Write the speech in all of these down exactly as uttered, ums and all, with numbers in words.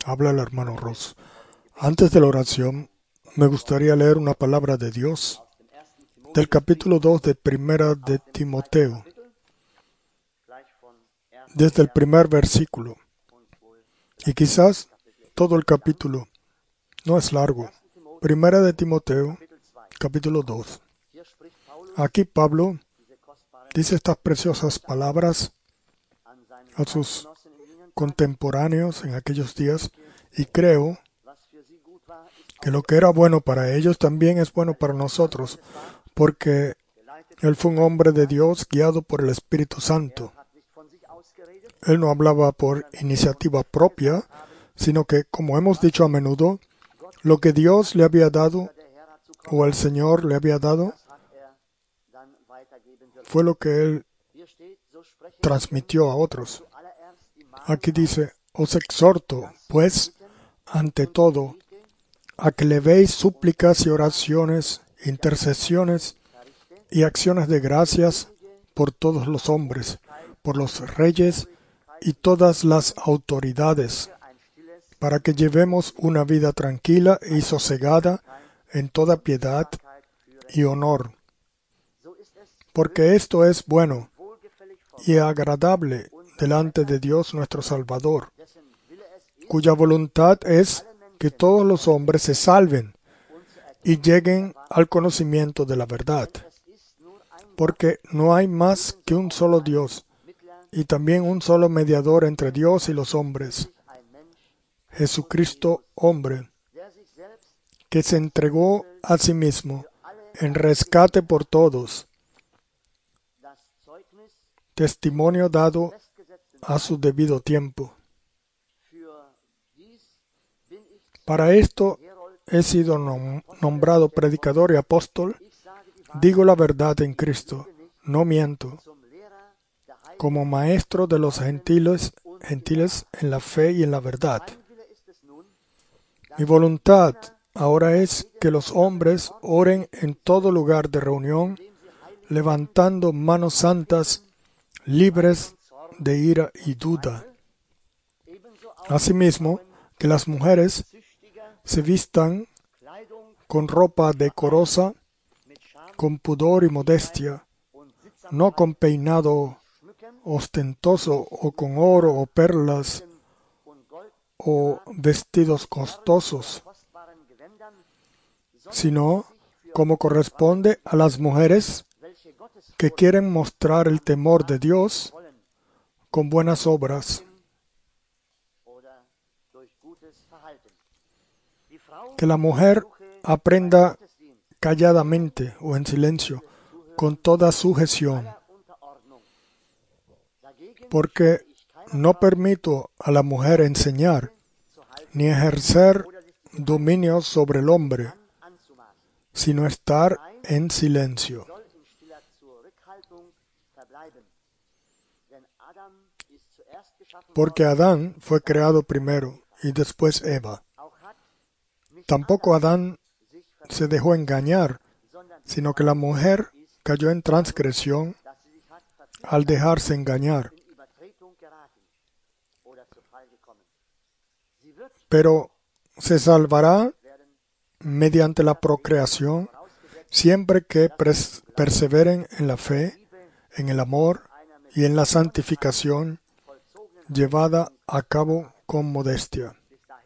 Habla el hermano Ross. Antes de la oración, me gustaría leer una palabra de Dios del capítulo dos de Primera de Timoteo, desde el primer versículo. Y quizás todo el capítulo. No es largo. Primera de Timoteo, capítulo dos. Aquí Pablo dice estas preciosas palabras a sus contemporáneos en aquellos días, y creo que lo que era bueno para ellos también es bueno para nosotros, porque él fue un hombre de Dios guiado por el Espíritu Santo. Él no hablaba por iniciativa propia, sino que, como hemos dicho a menudo, lo que Dios le había dado, o el Señor le había dado, fue lo que él transmitió a otros. Aquí dice: os exhorto, pues, ante todo, a que levéis súplicas y oraciones, intercesiones y acciones de gracias por todos los hombres, por los reyes y todas las autoridades, para que llevemos una vida tranquila y sosegada en toda piedad y honor. Porque esto es bueno y agradable delante de Dios nuestro Salvador, cuya voluntad es que todos los hombres se salven y lleguen al conocimiento de la verdad. Porque no hay más que un solo Dios, y también un solo mediador entre Dios y los hombres, Jesucristo hombre, que se entregó a sí mismo en rescate por todos, testimonio dado a su debido tiempo. Para esto he sido nom- nombrado predicador y apóstol. Digo la verdad en Cristo, no miento, como maestro de los gentiles, gentiles en la fe y en la verdad. Mi voluntad ahora es que los hombres oren en todo lugar de reunión, levantando manos santas, libres de ira y duda. Asimismo, que las mujeres se vistan con ropa decorosa, con pudor y modestia, no con peinado ostentoso o con oro o perlas o vestidos costosos, sino como corresponde a las mujeres que quieren mostrar el temor de Dios con buenas obras. Que la mujer aprenda calladamente o en silencio, con toda sujeción, porque no permito a la mujer enseñar ni ejercer dominio sobre el hombre, sino estar en silencio. Porque Adán fue creado primero y después Eva. Tampoco Adán se dejó engañar, sino que la mujer cayó en transgresión al dejarse engañar. Pero se salvará mediante la procreación siempre que pres- perseveren en la fe, en el amor y en la santificación llevada a cabo con modestia.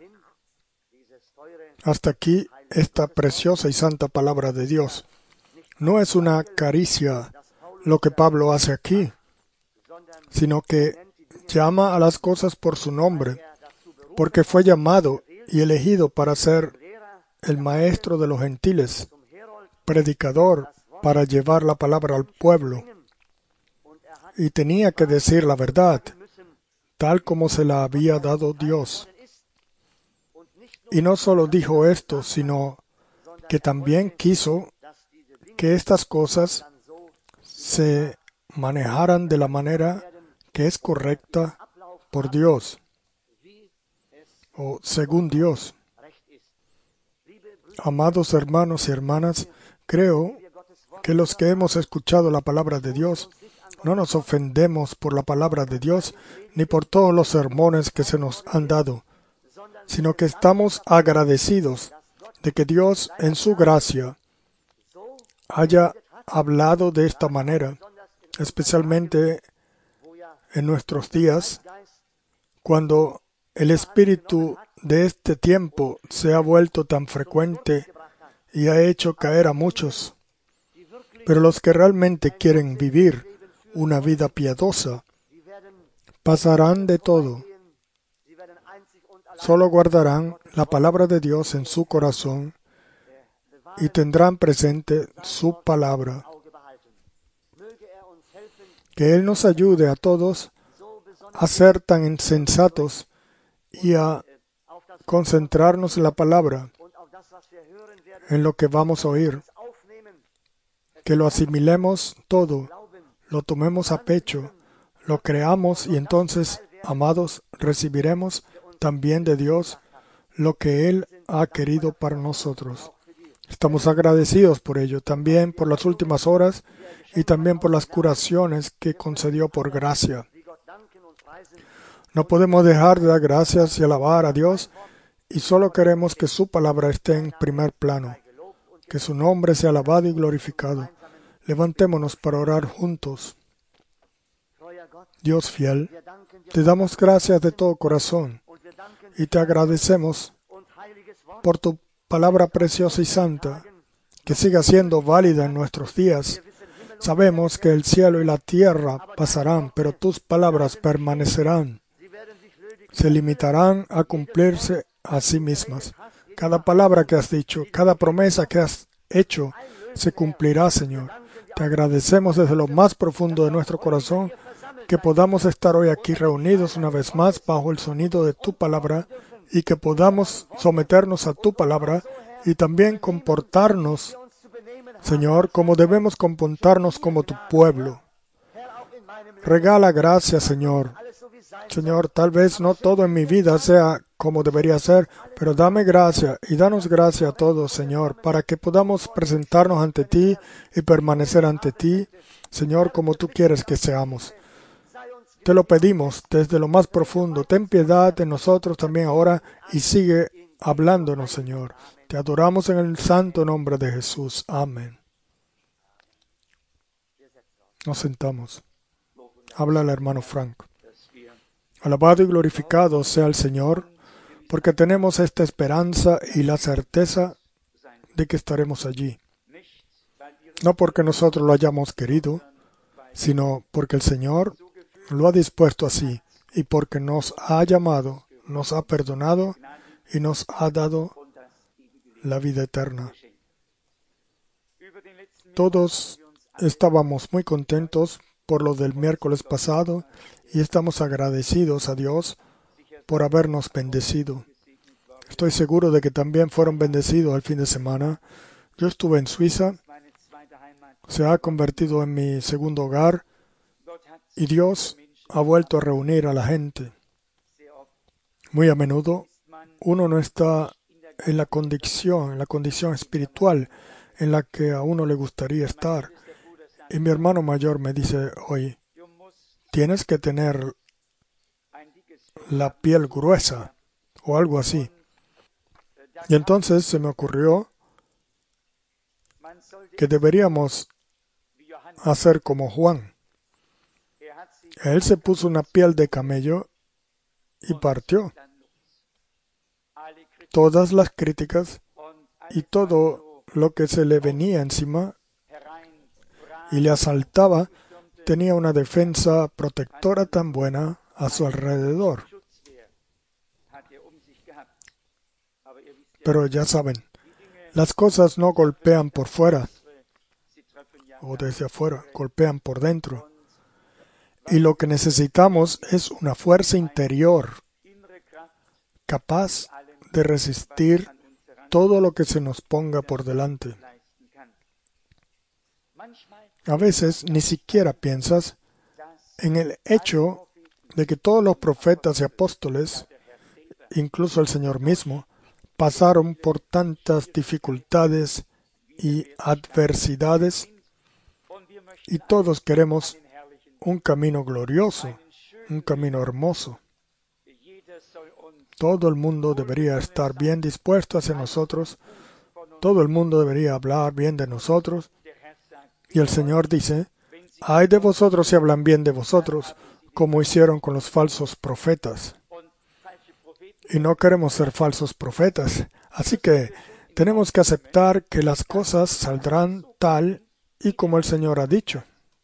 Hasta aquí esta preciosa y santa palabra de Dios. No es una caricia lo que Pablo hace aquí, sino que llama a las cosas por su nombre, porque fue llamado y elegido para ser el maestro de los gentiles, predicador para llevar la palabra al pueblo, y tenía que decir la verdad, tal como se la había dado Dios. Y no solo dijo esto, sino que también quiso que estas cosas se manejaran de la manera que es correcta por Dios, o según Dios. Amados hermanos y hermanas, creo que los que hemos escuchado la palabra de Dios no nos ofendemos por la palabra de Dios ni por todos los sermones que se nos han dado, sino que estamos agradecidos de que Dios, en su gracia, haya hablado de esta manera, especialmente en nuestros días, cuando el espíritu de este tiempo se ha vuelto tan frecuente y ha hecho caer a muchos. Pero los que realmente quieren vivir una vida piadosa pasarán de todo. Solo guardarán la palabra de Dios en su corazón y tendrán presente su palabra. Que Él nos ayude a todos a ser tan insensatos y a concentrarnos en la palabra, en lo que vamos a oír, que lo asimilemos todo, lo tomemos a pecho, lo creamos y entonces, amados, recibiremos también de Dios lo que Él ha querido para nosotros. Estamos agradecidos por ello, también por las últimas horas y también por las curaciones que concedió por gracia. No podemos dejar de dar gracias y alabar a Dios y solo queremos que su palabra esté en primer plano, que su nombre sea alabado y glorificado. Levantémonos para orar juntos. Dios fiel, te damos gracias de todo corazón y te agradecemos por tu palabra preciosa y santa, que siga siendo válida en nuestros días. Sabemos que el cielo y la tierra pasarán, pero tus palabras permanecerán. Se limitarán a cumplirse a sí mismas. Cada palabra que has dicho, cada promesa que has hecho, se cumplirá, Señor. Te agradecemos desde lo más profundo de nuestro corazón que podamos estar hoy aquí reunidos una vez más bajo el sonido de tu palabra y que podamos someternos a tu palabra y también comportarnos, Señor, como debemos comportarnos como tu pueblo. Regala gracia, Señor. Señor, tal vez no todo en mi vida sea como debería ser, pero dame gracia y danos gracia a todos, Señor, para que podamos presentarnos ante ti y permanecer ante ti, Señor, como tú quieres que seamos. Te lo pedimos desde lo más profundo. Ten piedad de nosotros también ahora y sigue hablándonos, Señor. Te adoramos en el santo nombre de Jesús. Amén. Nos sentamos. Habla el hermano Frank. Alabado y glorificado sea el Señor, porque tenemos esta esperanza y la certeza de que estaremos allí. No porque nosotros lo hayamos querido, sino porque el Señor lo ha dispuesto así y porque nos ha llamado, nos ha perdonado y nos ha dado la vida eterna. Todos estábamos muy contentos por lo del miércoles pasado y estamos agradecidos a Dios por habernos bendecido. Estoy seguro de que también fueron bendecidos el fin de semana. Yo estuve en Suiza, se ha convertido en mi segundo hogar y Dios ha vuelto a reunir a la gente. Muy a menudo uno no está en la condición, en la condición espiritual en la que a uno le gustaría estar. Y mi hermano mayor me dice hoy, tienes que tener la piel gruesa o algo así. Y entonces se me ocurrió que deberíamos hacer como Juan. Él se puso una piel de camello y partió. Todas las críticas y todo lo que se le venía encima y le asaltaba tenía una defensa protectora tan buena a su alrededor. Pero ya saben, las cosas no golpean por fuera o desde afuera, golpean por dentro. Y lo que necesitamos es una fuerza interior capaz de resistir todo lo que se nos ponga por delante. A veces ni siquiera piensas en el hecho de que todos los profetas y apóstoles, incluso el Señor mismo, pasaron por tantas dificultades y adversidades y todos queremos un camino glorioso, un camino hermoso. Todo el mundo debería estar bien dispuesto hacia nosotros. Todo el mundo debería hablar bien de nosotros. Y el Señor dice, ay de vosotros si hablan bien de vosotros, como hicieron con los falsos profetas. Y no queremos ser falsos profetas. Así que tenemos que aceptar que las cosas saldrán tal y como el Señor ha dicho.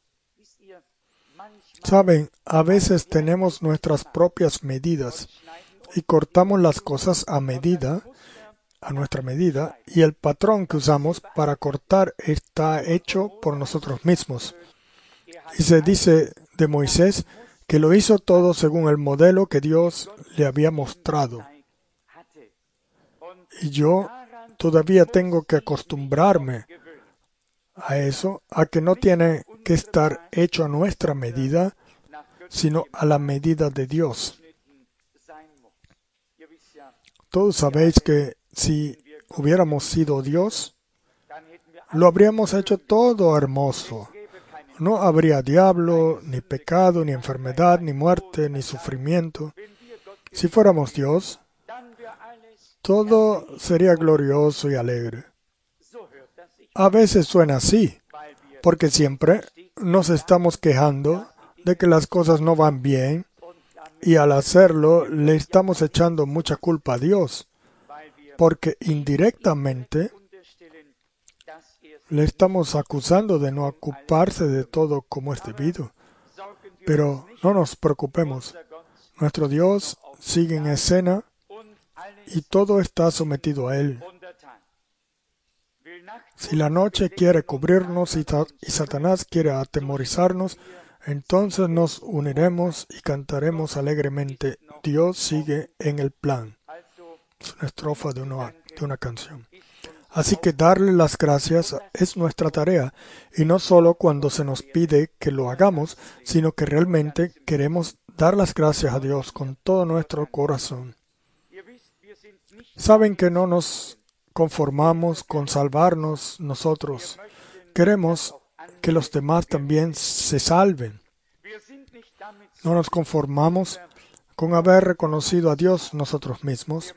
Saben, a veces tenemos nuestras propias medidas y cortamos las cosas a medida, a nuestra medida, y el patrón que usamos para cortar está hecho por nosotros mismos. Y se dice de Moisés que lo hizo todo según el modelo que Dios le había mostrado. Y yo todavía tengo que acostumbrarme a eso, a que no tiene que estar hecho a nuestra medida, sino a la medida de Dios. Todos sabéis que si hubiéramos sido Dios, lo habríamos hecho todo hermoso. No habría diablo, ni pecado, ni enfermedad, ni muerte, ni sufrimiento. Si fuéramos Dios, todo sería glorioso y alegre. A veces suena así, porque siempre nos estamos quejando de que las cosas no van bien, y al hacerlo le estamos echando mucha culpa a Dios, porque indirectamente le estamos acusando de no ocuparse de todo como es debido. Pero no nos preocupemos. Nuestro Dios sigue en escena y todo está sometido a Él. Si la noche quiere cubrirnos y, y Satanás quiere atemorizarnos, entonces nos uniremos y cantaremos alegremente. Dios sigue en el plan. Es una estrofa de una, de una canción. Así que darle las gracias es nuestra tarea, y no solo cuando se nos pide que lo hagamos, sino que realmente queremos dar las gracias a Dios con todo nuestro corazón. Saben que no nos conformamos con salvarnos nosotros. Queremos que los demás también se salven. No nos conformamos con haber reconocido a Dios nosotros mismos.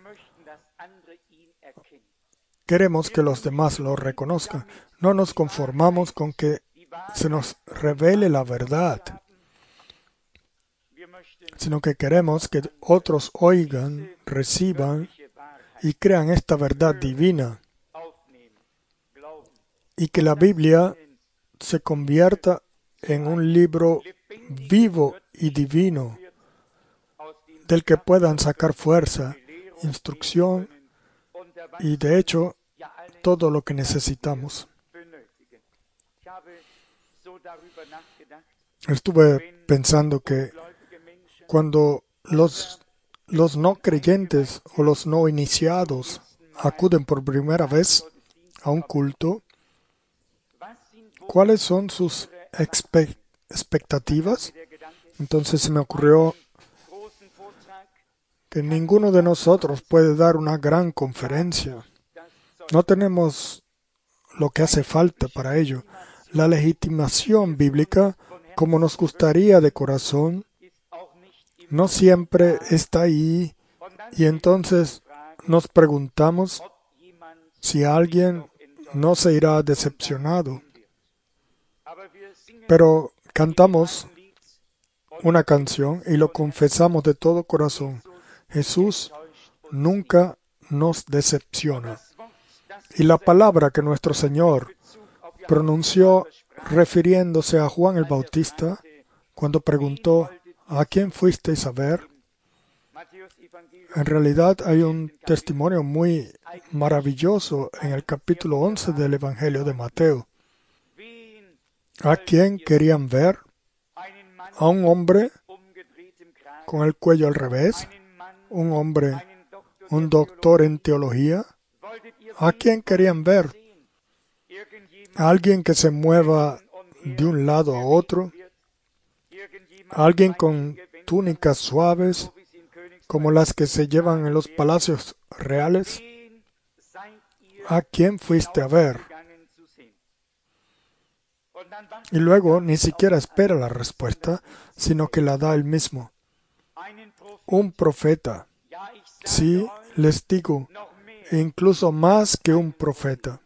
Queremos que los demás lo reconozcan. No nos conformamos con que se nos revele la verdad, sino que queremos que otros oigan, reciban y crean esta verdad divina, y que la Biblia se convierta en un libro vivo y divino, del que puedan sacar fuerza, instrucción y, de hecho, todo lo que necesitamos. Estuve pensando que cuando los, los no creyentes o los no iniciados acuden por primera vez a un culto, ¿cuáles son sus expe- expectativas? Entonces se me ocurrió que ninguno de nosotros puede dar una gran conferencia. No tenemos lo que hace falta para ello. La legitimación bíblica, como nos gustaría de corazón, no siempre está ahí, y entonces nos preguntamos si alguien no se irá decepcionado. Pero cantamos una canción y lo confesamos de todo corazón. Jesús nunca nos decepciona. Y la palabra que nuestro Señor pronunció refiriéndose a Juan el Bautista, cuando preguntó, ¿a quién fuisteis a ver? En realidad hay un testimonio muy maravilloso en el capítulo once del Evangelio de Mateo. ¿A quién querían ver? ¿A un hombre con el cuello al revés? ¿Un hombre, un doctor en teología? ¿A quién querían ver? ¿A alguien que se mueva de un lado a otro? ¿A alguien con túnicas suaves como las que se llevan en los palacios reales? ¿A quién fuiste a ver? Y luego ni siquiera espera la respuesta, sino que la da él mismo. Un profeta. Sí, les digo, incluso más que un profeta.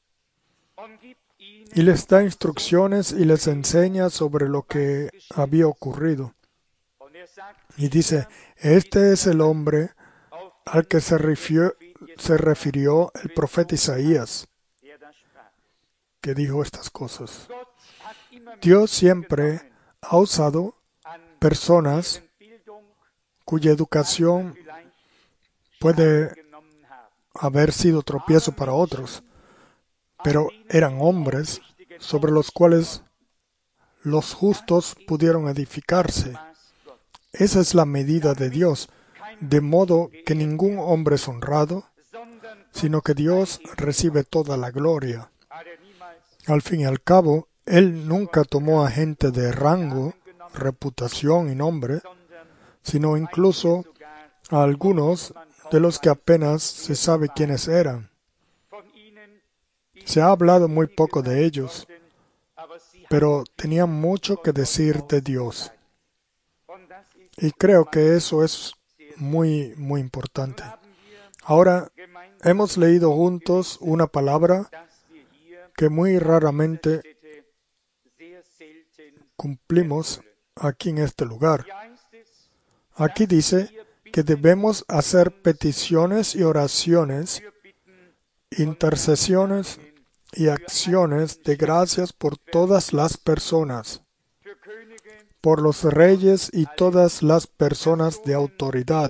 Y les da instrucciones y les enseña sobre lo que había ocurrido. Y dice, este es el hombre al que se refirió, se refirió el profeta Isaías, que dijo estas cosas. Dios siempre ha usado personas cuya educación puede haber sido tropiezo para otros, pero eran hombres sobre los cuales los justos pudieron edificarse. Esa es la medida de Dios, de modo que ningún hombre es honrado, sino que Dios recibe toda la gloria. Al fin y al cabo, Él nunca tomó a gente de rango, reputación y nombre, sino incluso a algunos de los que apenas se sabe quiénes eran. Se ha hablado muy poco de ellos, pero tenían mucho que decir de Dios. Y creo que eso es muy, muy importante. Ahora, hemos leído juntos una palabra que muy raramente cumplimos aquí en este lugar. Aquí dice que debemos hacer peticiones y oraciones, intercesiones y acciones de gracias por todas las personas, por los reyes y todas las personas de autoridad,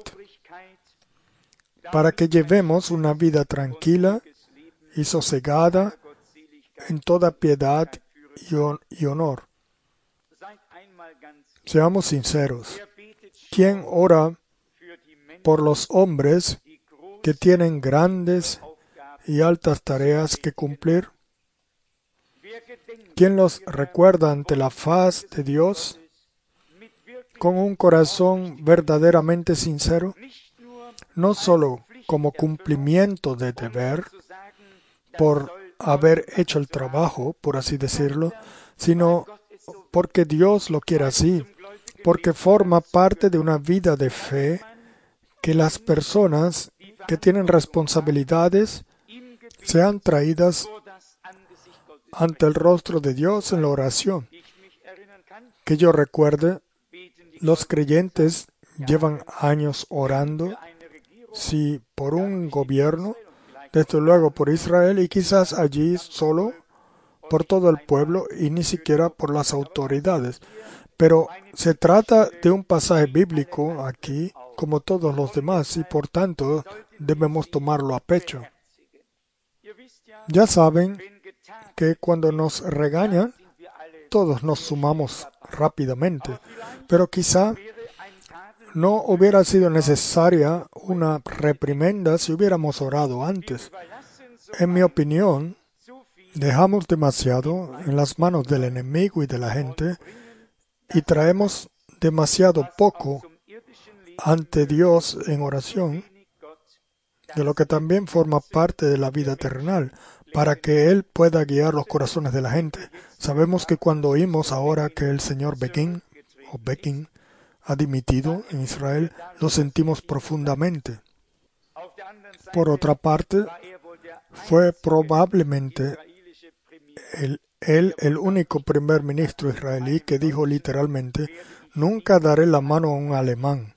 para que llevemos una vida tranquila y sosegada en toda piedad y, hon- y honor. Seamos sinceros. ¿Quién ora por los hombres que tienen grandes y altas tareas que cumplir? ¿Quién los recuerda ante la faz de Dios con un corazón verdaderamente sincero? No solo como cumplimiento de deber, por haber hecho el trabajo, por así decirlo, sino porque Dios lo quiere así, porque forma parte de una vida de fe que las personas que tienen responsabilidades sean traídas ante el rostro de Dios en la oración. Que yo recuerde, los creyentes llevan años orando, sí, por un gobierno, desde luego por Israel y quizás allí solo por todo el pueblo y ni siquiera por las autoridades. Pero se trata de un pasaje bíblico aquí, como todos los demás, y por tanto debemos tomarlo a pecho. Ya saben que cuando nos regañan, todos nos sumamos rápidamente, pero quizá no hubiera sido necesaria una reprimenda si hubiéramos orado antes. En mi opinión, dejamos demasiado en las manos del enemigo y de la gente y traemos demasiado poco ante Dios en oración, de lo que también forma parte de la vida terrenal, para que Él pueda guiar los corazones de la gente. Sabemos que cuando oímos ahora que el señor Begin, o Begin, ha dimitido en Israel, lo sentimos profundamente. Por otra parte, fue probablemente el, él el único primer ministro israelí que dijo literalmente, nunca daré la mano a un alemán.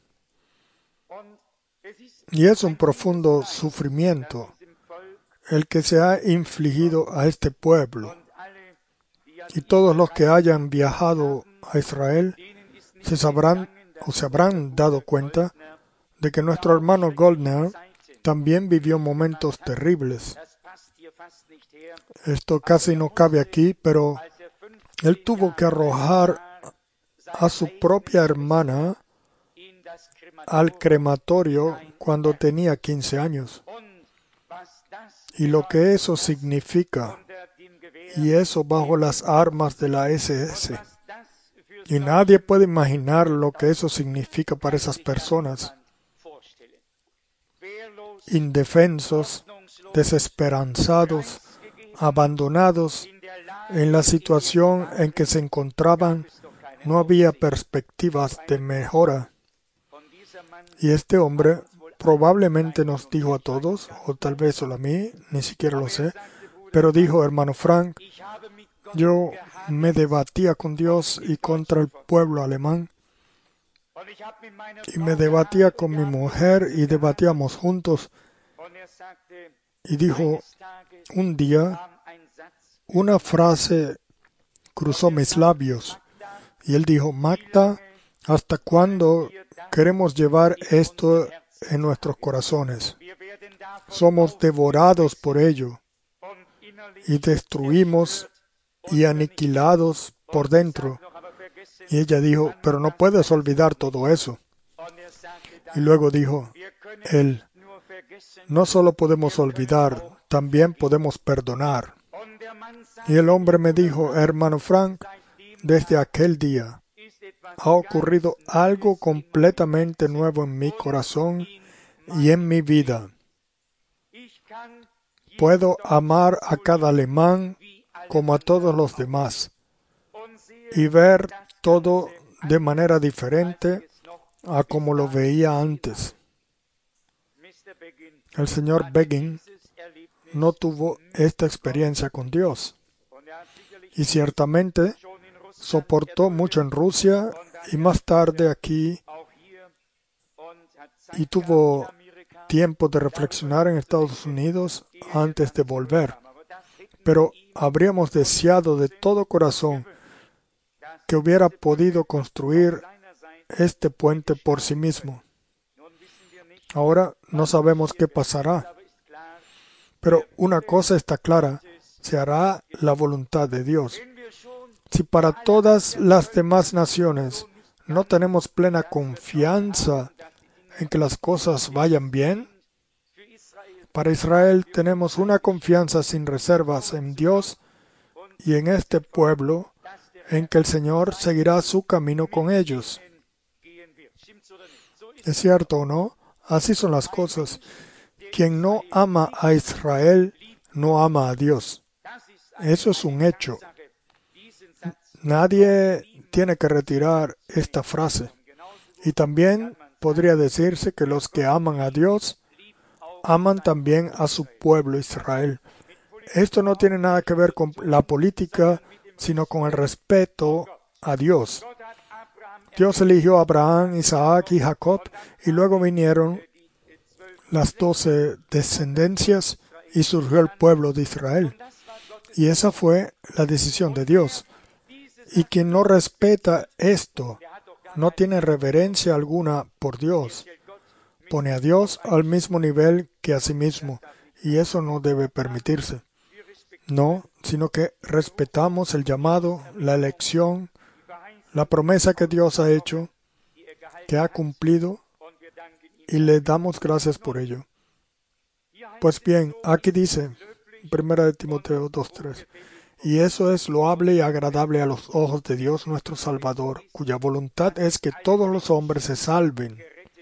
Y es un profundo sufrimiento el que se ha infligido a este pueblo. Y todos los que hayan viajado a Israel se sabrán o se habrán dado cuenta de que nuestro hermano Goldner también vivió momentos terribles. Esto casi no cabe aquí, pero él tuvo que arrojar a su propia hermana al crematorio cuando tenía quince años. Y lo que eso significa, y eso bajo las armas de la ese ese. Y nadie puede imaginar lo que eso significa para esas personas. Indefensos, desesperanzados, abandonados, en la situación en que se encontraban, no había perspectivas de mejora. Y este hombre probablemente nos dijo a todos, o tal vez solo a mí, ni siquiera lo sé, pero dijo, hermano Frank, yo me debatía con Dios y contra el pueblo alemán, y me debatía con mi mujer y debatíamos juntos, y dijo, un día, una frase cruzó mis labios, y él dijo, Magda, ¿hasta cuándo queremos llevar esto en nuestros corazones? Somos devorados por ello y destruimos y aniquilados por dentro. Y ella dijo, pero no puedes olvidar todo eso. Y luego dijo, él, no solo podemos olvidar, también podemos perdonar. Y el hombre me dijo, hermano Frank, desde aquel día ha ocurrido algo completamente nuevo en mi corazón y en mi vida. Puedo amar a cada alemán como a todos los demás y ver todo de manera diferente a como lo veía antes. El señor Begin no tuvo esta experiencia con Dios y ciertamente soportó mucho en Rusia y más tarde aquí y tuvo tiempo de reflexionar en Estados Unidos antes de volver. Pero habríamos deseado de todo corazón que hubiera podido construir este puente por sí mismo. Ahora no sabemos qué pasará, pero una cosa está clara, se hará la voluntad de Dios. Si para todas las demás naciones no tenemos plena confianza en que las cosas vayan bien, para Israel tenemos una confianza sin reservas en Dios y en este pueblo, en que el Señor seguirá su camino con ellos. ¿Es cierto o no? Así son las cosas. Quien no ama a Israel, no ama a Dios. Eso es un hecho. Nadie tiene que retirar esta frase. Y también podría decirse que los que aman a Dios, aman también a su pueblo Israel. Esto no tiene nada que ver con la política, sino con el respeto a Dios. Dios eligió a Abraham, Isaac y Jacob, y luego vinieron las doce descendencias y surgió el pueblo de Israel. Y esa fue la decisión de Dios. Y quien no respeta esto, no tiene reverencia alguna por Dios. Pone a Dios al mismo nivel que a sí mismo, y eso no debe permitirse. No, sino que respetamos el llamado, la elección, la promesa que Dios ha hecho, que ha cumplido, y le damos gracias por ello. Pues bien, aquí dice, primera de Timoteo dos tres, y eso es loable y agradable a los ojos de Dios nuestro Salvador, cuya voluntad es que todos los hombres se salven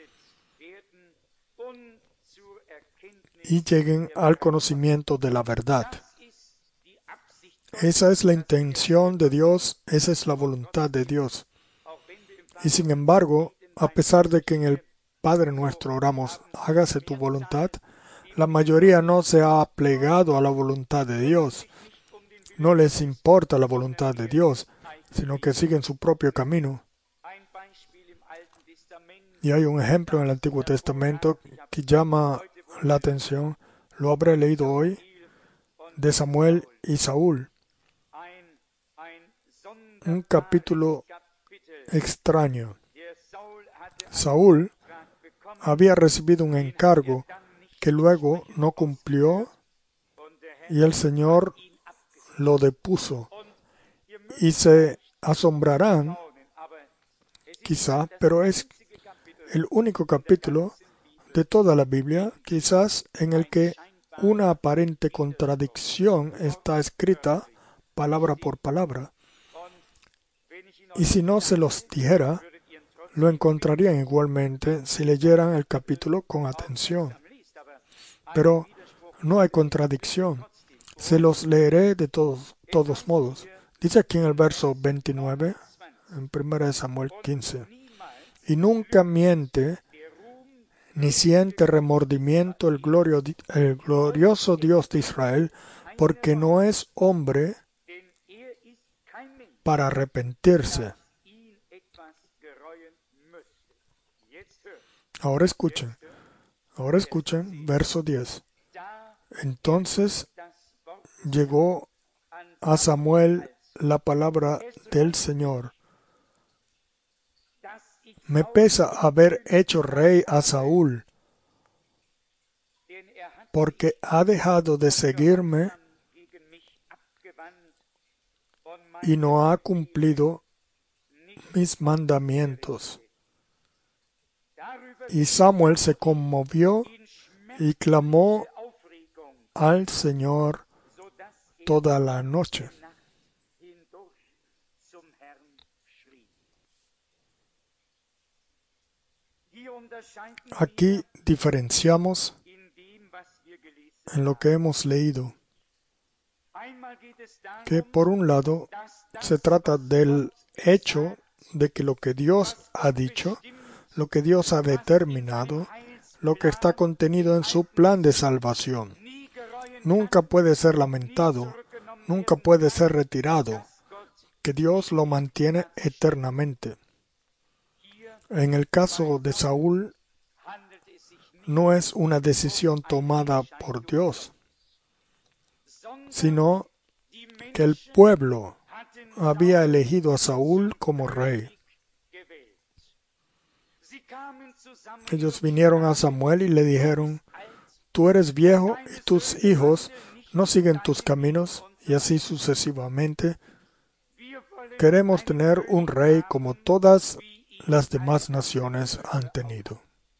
y lleguen al conocimiento de la verdad. Esa es la intención de Dios, esa es la voluntad de Dios. Y sin embargo, a pesar de que en el Padre nuestro oramos, hágase tu voluntad, la mayoría no se ha plegado a la voluntad de Dios. No les importa la voluntad de Dios, sino que siguen su propio camino. Y hay un ejemplo en el Antiguo Testamento que llama la atención, lo habré leído hoy, de Samuel y Saúl. Un capítulo extraño. Saúl había recibido un encargo que luego no cumplió y el Señor lo depuso. Y se asombrarán, quizá, pero es el único capítulo de toda la Biblia, quizás, en el que una aparente contradicción está escrita palabra por palabra. Y si no se los dijera, lo encontrarían igualmente si leyeran el capítulo con atención. Pero no hay contradicción. Se los leeré de todos, todos modos. Dice aquí en el verso veintinueve, en primera de Samuel quince, y nunca miente, ni siente remordimiento el, glorio, el glorioso Dios de Israel, porque no es hombre para arrepentirse. Ahora escuchen, ahora escuchen, verso diez. Entonces llegó a Samuel la palabra del Señor. Me pesa haber hecho rey a Saúl, porque ha dejado de seguirme y no ha cumplido mis mandamientos. Y Samuel se conmovió y clamó al Señor toda la noche. Aquí diferenciamos en lo que hemos leído, que por un lado se trata del hecho de que lo que Dios ha dicho, lo que Dios ha determinado, lo que está contenido en su plan de salvación, nunca puede ser lamentado, nunca puede ser retirado, que Dios lo mantiene eternamente. En el caso de Saúl, no es una decisión tomada por Dios, sino que el pueblo había elegido a Saúl como rey. Ellos vinieron a Samuel y le dijeron: tú eres viejo y tus hijos no siguen tus caminos, y así sucesivamente. Queremos tener un rey como todas las demás naciones han tenido.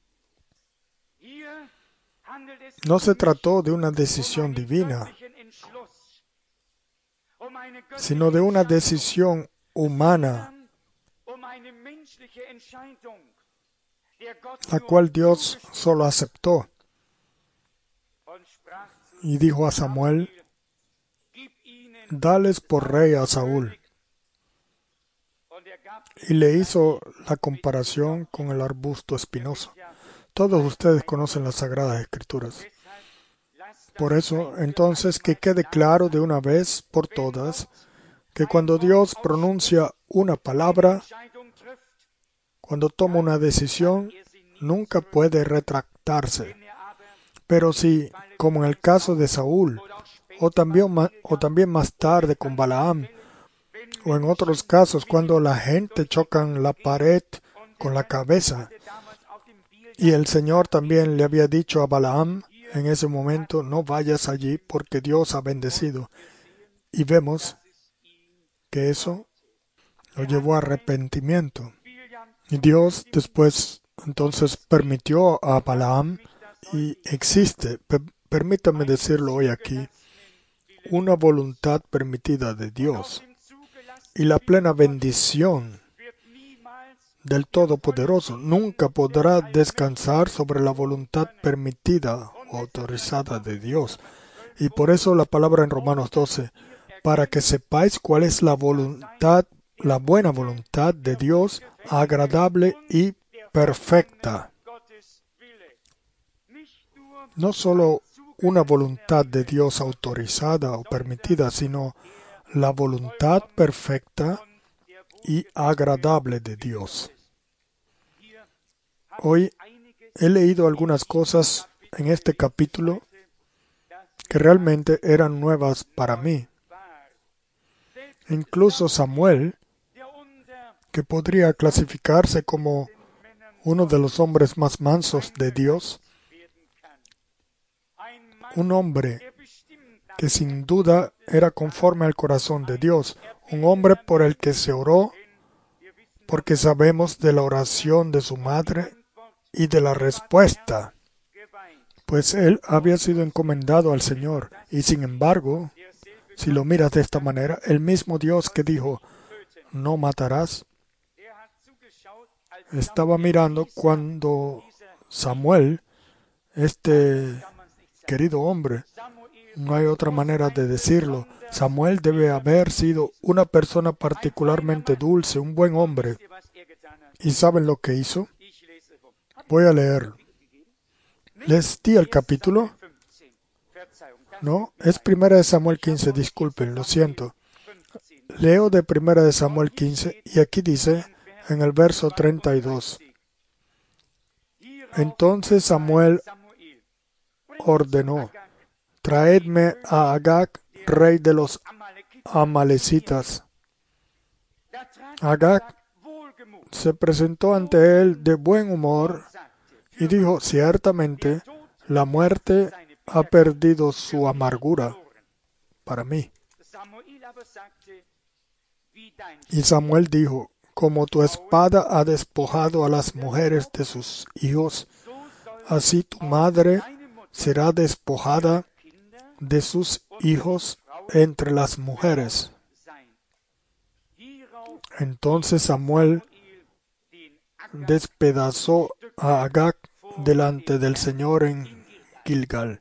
No se trató de una decisión divina, sino de una decisión humana, la cual Dios solo aceptó. Y dijo a Samuel: dales por rey a Saúl. Y le hizo la comparación con el arbusto espinoso. Todos ustedes conocen las Sagradas Escrituras. Por eso, entonces, que quede claro de una vez por todas que cuando Dios pronuncia una palabra, cuando toma una decisión, nunca puede retractarse. Pero si, como en el caso de Saúl, o también, o también más tarde con Balaam, o en otros casos cuando la gente chocan la pared con la cabeza, y el Señor también le había dicho a Balaam en ese momento: no vayas allí porque Dios ha bendecido. Y vemos que eso lo llevó a arrepentimiento. Y Dios después entonces permitió a Balaam, y existe, per- permítame decirlo hoy aquí, una voluntad permitida de Dios. Y la plena bendición del Todopoderoso nunca podrá descansar sobre la voluntad permitida o autorizada de Dios. Y por eso la palabra en Romanos doce, para que sepáis cuál es la voluntad, la buena voluntad de Dios, agradable y perfecta. No solo una voluntad de Dios autorizada o permitida, sino la voluntad perfecta y agradable de Dios. Hoy he leído algunas cosas en este capítulo que realmente eran nuevas para mí. Incluso Samuel, que podría clasificarse como uno de los hombres más mansos de Dios, un hombre que sin duda era conforme al corazón de Dios, un hombre por el que se oró, porque sabemos de la oración de su madre y de la respuesta, pues él había sido encomendado al Señor. Y sin embargo, si lo miras de esta manera, el mismo Dios que dijo: no matarás, estaba mirando cuando Samuel, este querido hombre, no hay otra manera de decirlo, Samuel debe haber sido una persona particularmente dulce, un buen hombre. ¿Y saben lo que hizo? Voy a leerlo. Les di el capítulo. No, es Primera de Samuel quince, disculpen, lo siento. Leo de Primera de Samuel quince y aquí dice en el verso treinta y dos. Entonces Samuel ordenó: traedme a Agag, rey de los amalecitas. Agag se presentó ante él de buen humor y dijo: ciertamente la muerte ha perdido su amargura para mí. Y Samuel dijo: como tu espada ha despojado a las mujeres de sus hijos, así tu madre será despojada de sus hijos entre las mujeres. Entonces Samuel despedazó a Agag delante del Señor en Gilgal.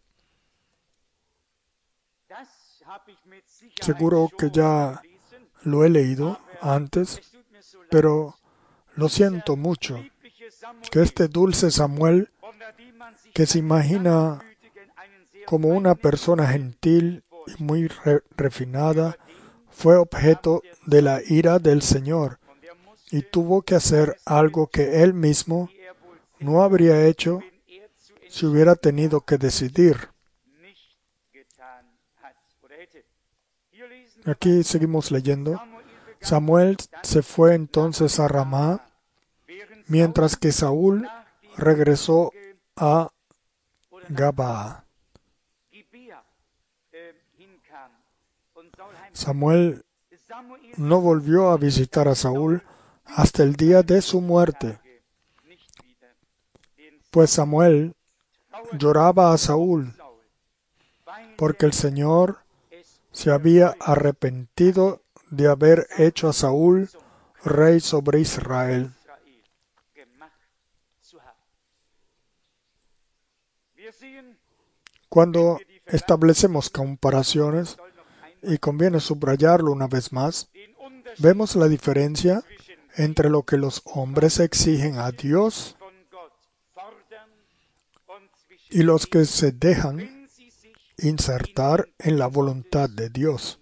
Seguro que ya lo he leído antes, pero lo siento mucho que este dulce Samuel, que se imagina como una persona gentil y muy re- refinada, fue objeto de la ira del Señor y tuvo que hacer algo que él mismo no habría hecho si hubiera tenido que decidir. Aquí seguimos leyendo. Samuel se fue entonces a Ramá, mientras que Saúl regresó a Gabaa. Samuel no volvió a visitar a Saúl hasta el día de su muerte, pues Samuel lloraba a Saúl porque el Señor se había arrepentido de haber hecho a Saúl rey sobre Israel. Cuando establecemos comparaciones, y conviene subrayarlo una vez más, vemos la diferencia entre lo que los hombres exigen a Dios y los que se dejan insertar en la voluntad de Dios.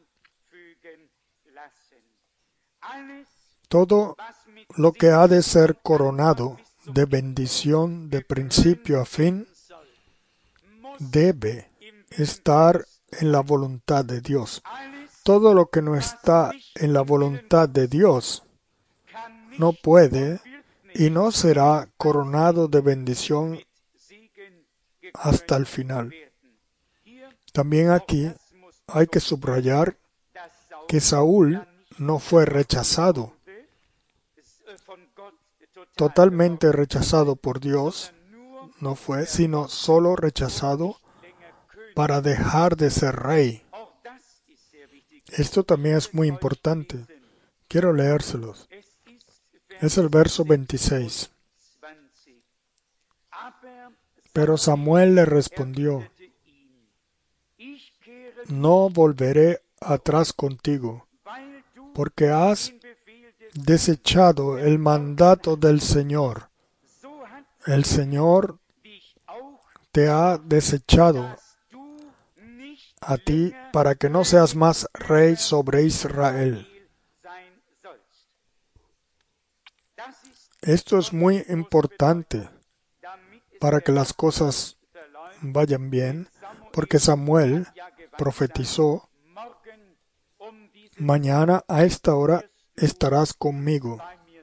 Todo lo que ha de ser coronado de bendición de principio a fin debe estar en la voluntad de Dios. Todo lo que no está en la voluntad de Dios no puede y no será coronado de bendición hasta el final. También aquí hay que subrayar que Saúl no fue rechazado, totalmente rechazado por Dios, no fue, sino solo rechazado para dejar de ser rey. Esto también es muy importante. Quiero leérselos. Es el verso veintiséis. Pero Samuel le respondió: no volveré atrás contigo, porque has desechado el mandato del Señor. El Señor te ha desechado a ti para que no seas más rey sobre Israel. Esto es muy importante para que las cosas vayan bien, porque Samuel profetizó: mañana a esta hora estarás conmigo.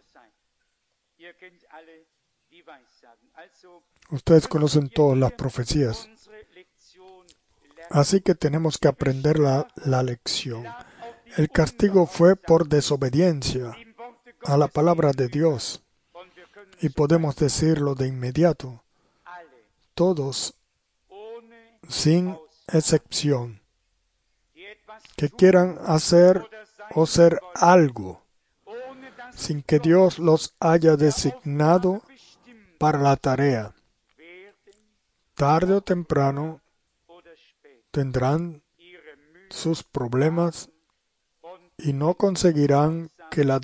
Ustedes conocen todas las profecías. Así que tenemos que aprender la, la lección. El castigo fue por desobediencia a la palabra de Dios. Y podemos decirlo de inmediato: todos, sin excepción, que quieran hacer o ser algo sin que Dios los haya designado para la tarea, tarde o temprano tendrán sus problemas y no conseguirán que la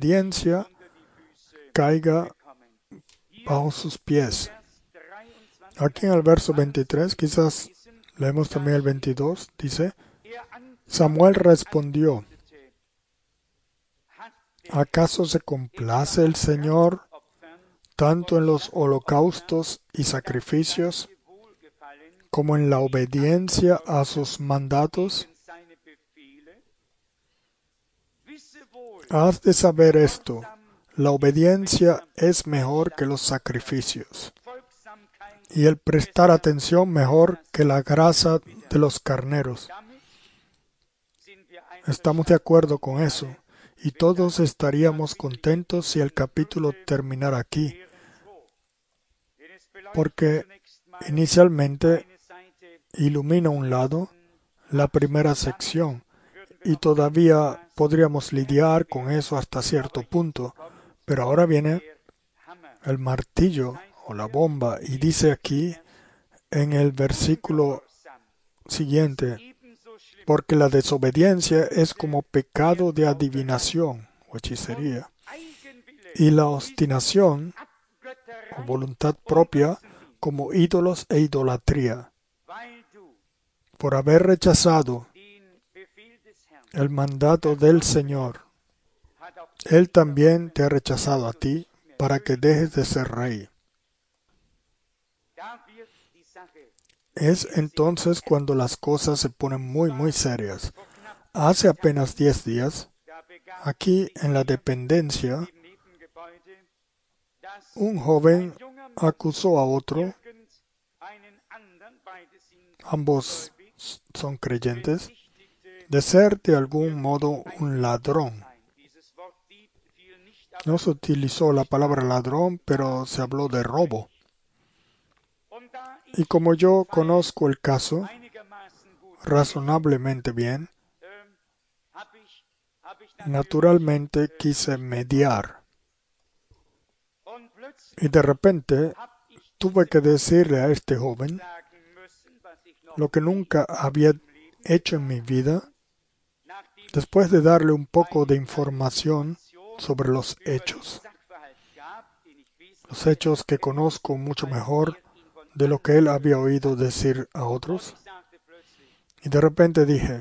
desobediencia caiga bajo sus pies. Aquí en el verso veintitrés, quizás leemos también el veintidós, dice, Samuel respondió, ¿acaso se complace el Señor tanto en los holocaustos y sacrificios como en la obediencia a sus mandatos? Has de saber esto, la obediencia es mejor que los sacrificios, y el prestar atención mejor que la grasa de los carneros. Estamos de acuerdo con eso, y todos estaríamos contentos si el capítulo terminara aquí, porque inicialmente ilumina un lado, la primera sección, y todavía podríamos lidiar con eso hasta cierto punto, pero ahora viene el martillo o la bomba, y dice aquí en el versículo siguiente, porque la desobediencia es como pecado de adivinación o hechicería, y la obstinación o voluntad propia como ídolos e idolatría. Por haber rechazado el mandato del Señor, Él también te ha rechazado a ti para que dejes de ser rey. Es entonces cuando las cosas se ponen muy, muy serias. Hace apenas diez días, aquí en la dependencia, un joven acusó a otro, ambos son creyentes, de ser de algún modo un ladrón. No se utilizó la palabra ladrón, pero se habló de robo. Y como yo conozco el caso razonablemente bien, naturalmente quise mediar. Y de repente tuve que decirle a este joven lo que nunca había hecho en mi vida, después de darle un poco de información sobre los hechos. Los hechos que conozco mucho mejor de lo que él había oído decir a otros. Y de repente dije,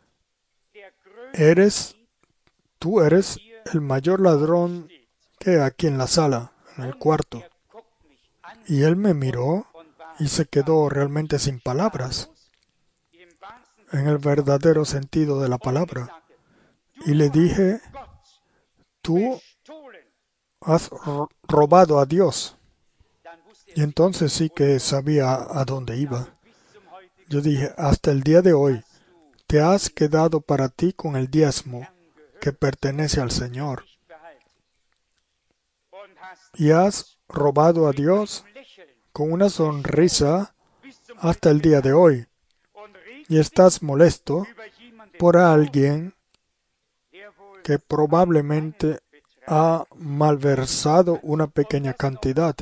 eres, tú eres el mayor ladrón que hay aquí en la sala, en el cuarto. Y él me miró y se quedó realmente sin palabras, en el verdadero sentido de la palabra. Y le dije, tú has robado a Dios. Y entonces sí que sabía a dónde iba. Yo dije, hasta el día de hoy, te has quedado para ti con el diezmo que pertenece al Señor. Y has robado a Dios con una sonrisa hasta el día de hoy. Y estás molesto por alguien que probablemente ha malversado una pequeña cantidad.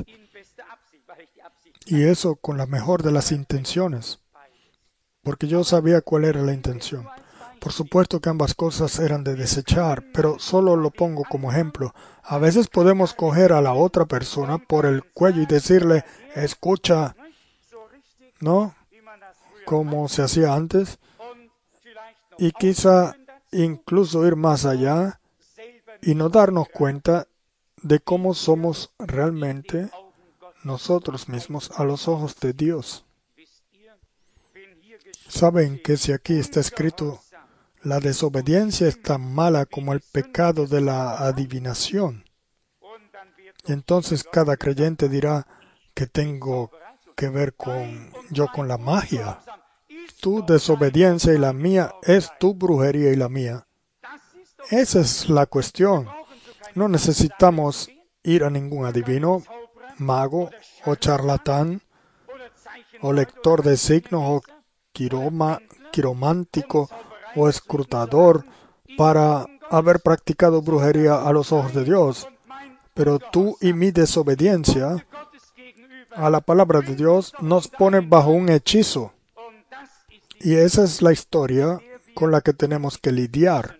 Y eso con la mejor de las intenciones, porque yo sabía cuál era la intención. Por supuesto que ambas cosas eran de desechar, pero solo lo pongo como ejemplo. A veces podemos coger a la otra persona por el cuello y decirle, escucha, ¿no? Como se hacía antes, y quizá incluso ir más allá y no darnos cuenta de cómo somos realmente nosotros mismos a los ojos de Dios. Saben que si aquí está escrito, la desobediencia es tan mala como el pecado de la adivinación. Y entonces cada creyente dirá que tengo que ver con yo con la magia. Tu desobediencia y la mía es tu brujería y la mía. Esa es la cuestión. No necesitamos ir a ningún adivino, mago o charlatán o lector de signos o quiroma, quiromántico o escrutador para haber practicado brujería a los ojos de Dios. Pero tú y mi desobediencia a la palabra de Dios nos pone bajo un hechizo. Y esa es la historia con la que tenemos que lidiar.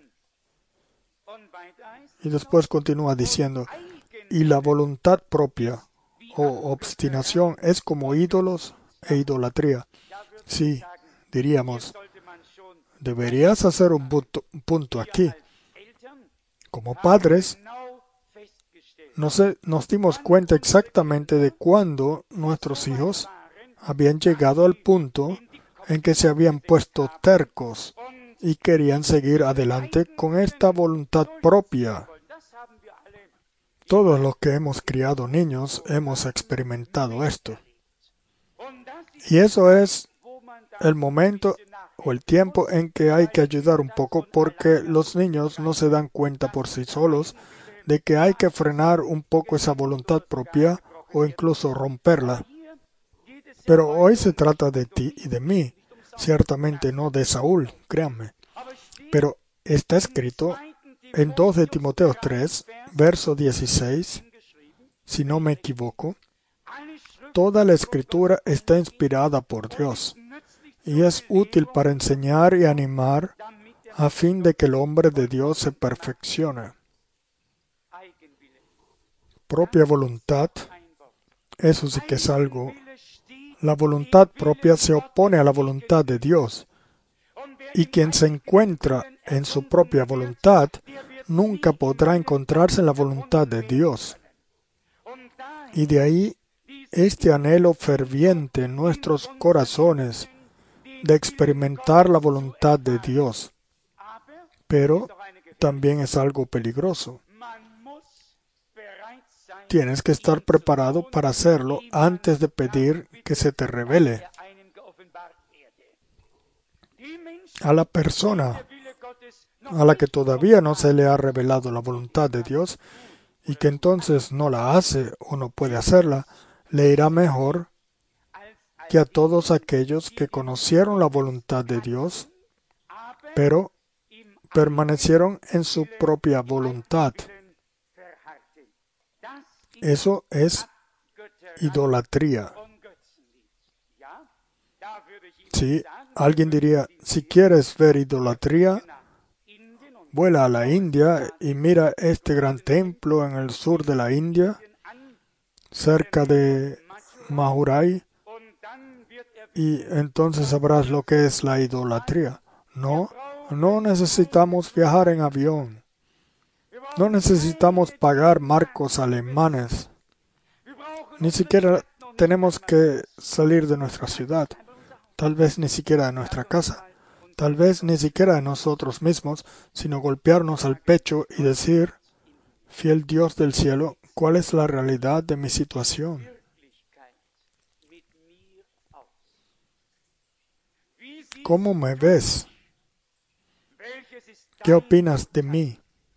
Y después continúa diciendo, y la voluntad propia o obstinación es como ídolos e idolatría. Sí, diríamos, deberías hacer un punto, un punto aquí. Como padres, nos, nos dimos cuenta exactamente de cuándo nuestros hijos habían llegado al punto en que se habían puesto tercos y querían seguir adelante con esta voluntad propia. Todos los que hemos criado niños hemos experimentado esto. Y eso es el momento o el tiempo en que hay que ayudar un poco, porque los niños no se dan cuenta por sí solos de que hay que frenar un poco esa voluntad propia o incluso romperla. Pero hoy se trata de ti y de mí, ciertamente no de Saúl, créanme. Pero está escrito en dos de Timoteo tres, verso dieciséis, si no me equivoco, toda la Escritura está inspirada por Dios y es útil para enseñar y animar a fin de que el hombre de Dios se perfeccione. Propia voluntad, eso sí que es algo. La voluntad propia se opone a la voluntad de Dios. Y quien se encuentra en su propia voluntad nunca podrá encontrarse en la voluntad de Dios. Y de ahí este anhelo ferviente en nuestros corazones de experimentar la voluntad de Dios. Pero también es algo peligroso. Tienes que estar preparado para hacerlo antes de pedir que se te revele. A la persona a la que todavía no se le ha revelado la voluntad de Dios y que entonces no la hace o no puede hacerla, le irá mejor que a todos aquellos que conocieron la voluntad de Dios, pero permanecieron en su propia voluntad. Eso es idolatría. Sí, alguien diría, si quieres ver idolatría, vuela a la India y mira este gran templo en el sur de la India, cerca de Madurai, y entonces sabrás lo que es la idolatría. No, no necesitamos viajar en avión. No necesitamos pagar marcos alemanes. Ni siquiera tenemos que salir de nuestra ciudad. Tal vez ni siquiera de nuestra casa. Tal vez ni siquiera de nosotros mismos, sino golpearnos al pecho y decir, fiel Dios del cielo, ¿cuál es la realidad de mi situación? ¿Cómo me ves? ¿Qué opinas de mí?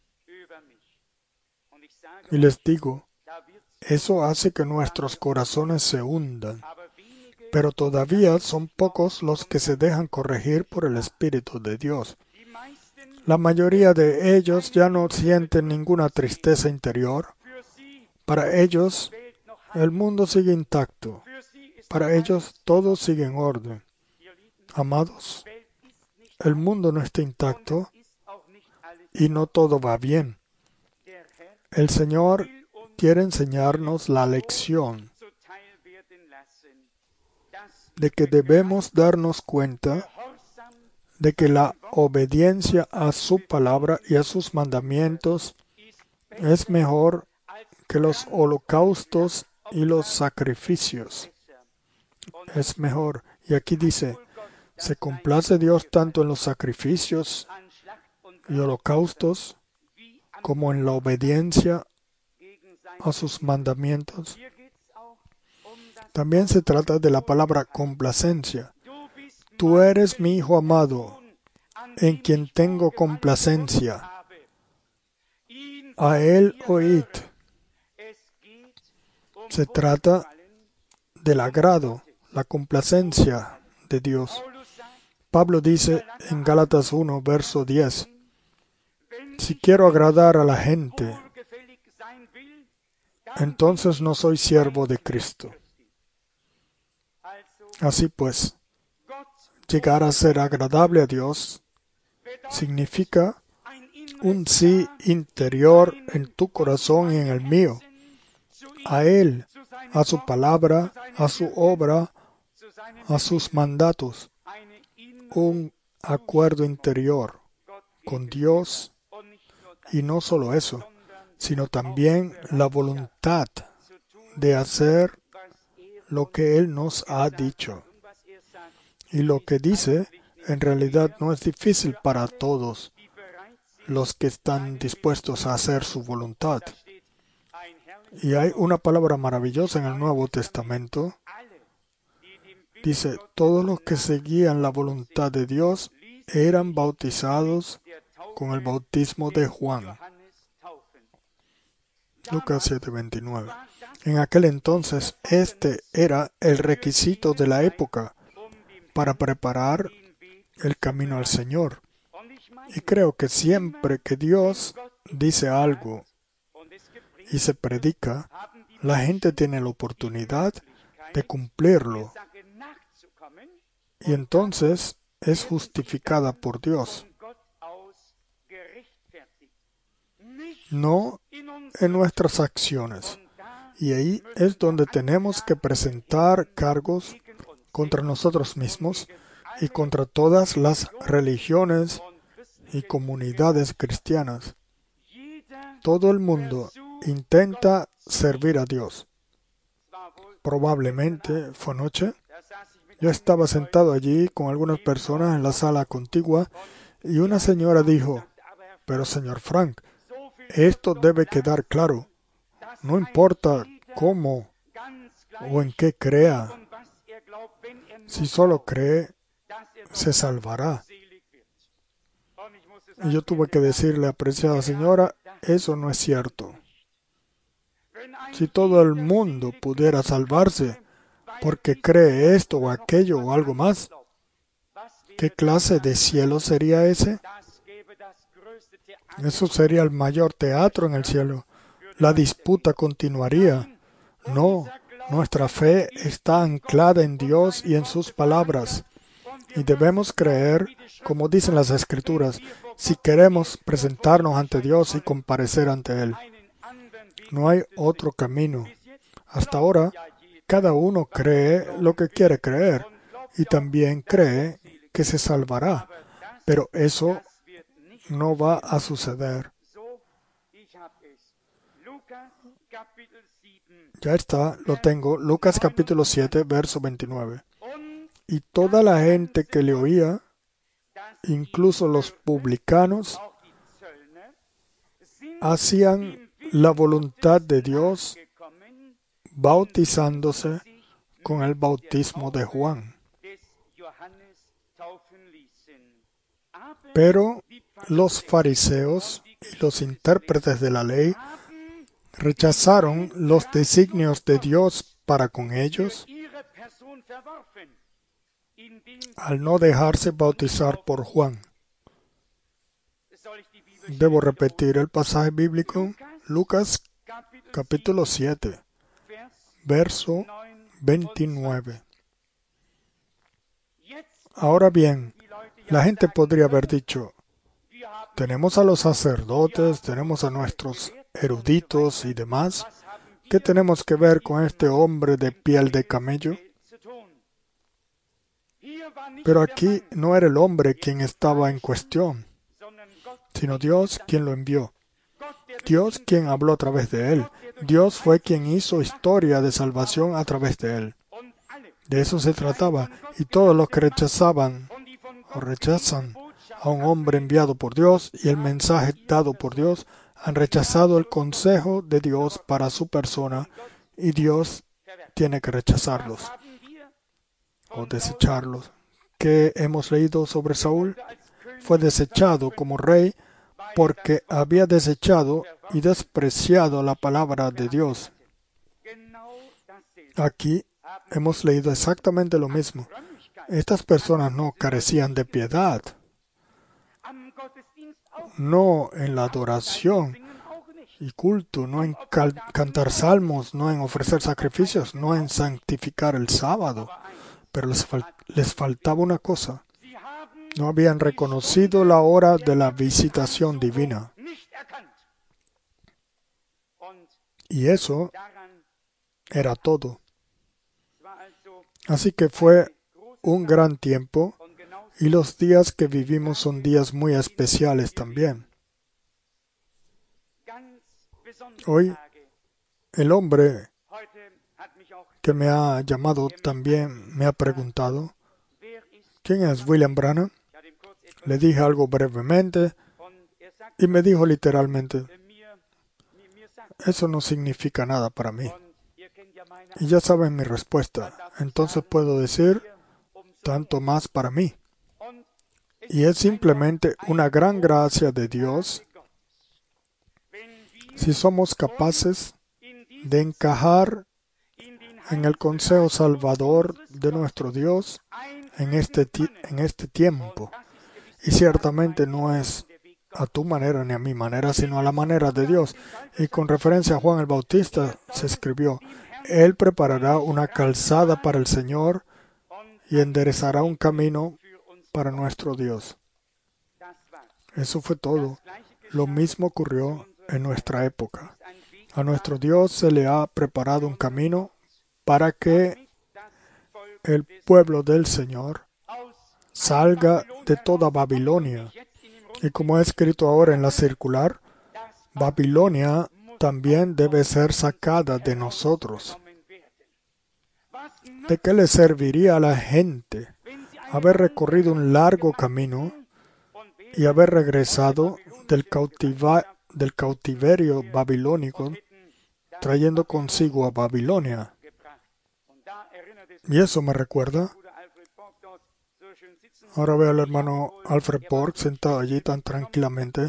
Y les digo, eso hace que nuestros corazones se hundan, pero todavía son pocos los que se dejan corregir por el Espíritu de Dios. La mayoría de ellos ya no sienten ninguna tristeza interior. Para ellos, el mundo sigue intacto. Para ellos, todo sigue en orden. Amados, el mundo no está intacto y no todo va bien. El Señor quiere enseñarnos la lección de que debemos darnos cuenta de que la obediencia a su palabra y a sus mandamientos es mejor que los holocaustos y los sacrificios. Es mejor. Y aquí dice, ¿se complace Dios tanto en los sacrificios y holocaustos como en la obediencia a sus mandamientos? También se trata de la palabra complacencia. Tú eres mi Hijo amado, en quien tengo complacencia. A Él oíd. Se trata del agrado, la complacencia de Dios. Pablo dice en Gálatas uno, verso diez, si quiero agradar a la gente, entonces no soy siervo de Cristo. Así pues, llegar a ser agradable a Dios significa un sí interior en tu corazón y en el mío, a Él a su palabra, a su obra, a sus mandatos, un acuerdo interior con Dios, y no solo eso, sino también la voluntad de hacer lo que Él nos ha dicho. Y lo que dice, en realidad no es difícil para todos los que están dispuestos a hacer su voluntad. Y hay una palabra maravillosa en el Nuevo Testamento. Dice, todos los que seguían la voluntad de Dios eran bautizados con el bautismo de Juan. Lucas siete veintinueve. En aquel entonces, este era el requisito de la época para preparar el camino al Señor. Y creo que siempre que Dios dice algo y se predica, la gente tiene la oportunidad de cumplirlo. Y entonces es justificada por Dios. No en nuestras acciones. Y ahí es donde tenemos que presentar cargos contra nosotros mismos y contra todas las religiones y comunidades cristianas. Todo el mundo intenta servir a Dios. Probablemente fue anoche. Yo estaba sentado allí con algunas personas en la sala contigua y una señora dijo, pero señor Frank, esto debe quedar claro. No importa cómo o en qué crea. Si solo cree, se salvará. Y yo tuve que decirle, apreciada señora, eso no es cierto. Si todo el mundo pudiera salvarse porque cree esto o aquello o algo más, ¿qué clase de cielo sería ese? Eso sería el mayor teatro en el cielo. La disputa continuaría. No, nuestra fe está anclada en Dios y en sus palabras. Y debemos creer, como dicen las Escrituras, si queremos presentarnos ante Dios y comparecer ante Él. No hay otro camino. Hasta ahora, cada uno cree lo que quiere creer y también cree que se salvará. Pero eso no va a suceder. Ya está, lo tengo. Lucas capítulo siete, verso veintinueve. Y toda la gente que le oía, incluso los publicanos, hacían la voluntad de Dios bautizándose con el bautismo de Juan. Pero los fariseos y los intérpretes de la ley rechazaron los designios de Dios para con ellos al no dejarse bautizar por Juan. Debo repetir el pasaje bíblico, Lucas capítulo siete, verso veintinueve. Ahora bien, la gente podría haber dicho, tenemos a los sacerdotes, tenemos a nuestros eruditos y demás. ¿Qué tenemos que ver con este hombre de piel de camello? Pero aquí no era el hombre quien estaba en cuestión, sino Dios quien lo envió. Dios quien habló a través de él. Dios fue quien hizo historia de salvación a través de él. De eso se trataba. Y todos los que rechazaban o rechazan a un hombre enviado por Dios y el mensaje dado por Dios, han rechazado el consejo de Dios para su persona y Dios tiene que rechazarlos o desecharlos. ¿Qué hemos leído sobre Saúl? Fue desechado como rey porque había desechado y despreciado la palabra de Dios. Aquí hemos leído exactamente lo mismo. Estas personas no carecían de piedad, no en la adoración y culto, no en cal- cantar salmos, no en ofrecer sacrificios, no en santificar el sábado, pero les, fal- les faltaba una cosa. No habían reconocido la hora de la visitación divina. Y eso era todo. Así que fue un gran tiempo y los días que vivimos son días muy especiales también. Hoy, el hombre que me ha llamado también me ha preguntado, ¿quién es William Branham? Le dije algo brevemente y me dijo literalmente, eso no significa nada para mí. Y ya saben mi respuesta. Entonces puedo decir, tanto más para mí. Y es simplemente una gran gracia de Dios si somos capaces de encajar en el consejo salvador de nuestro Dios en este, en este tiempo. Y ciertamente no es a tu manera ni a mi manera, sino a la manera de Dios. Y con referencia a Juan el Bautista se escribió, Él preparará una calzada para el Señor y enderezará un camino para nuestro Dios. Eso fue todo. Lo mismo ocurrió en nuestra época. A nuestro Dios se le ha preparado un camino para que el pueblo del Señor salga de toda Babilonia. Y como he escrito ahora en la circular, Babilonia también debe ser sacada de nosotros. ¿De qué le serviría a la gente haber recorrido un largo camino y haber regresado del, cautiva, del cautiverio babilónico trayendo consigo a Babilonia? Y eso me recuerda. Ahora veo al hermano Alfred Borg sentado allí tan tranquilamente.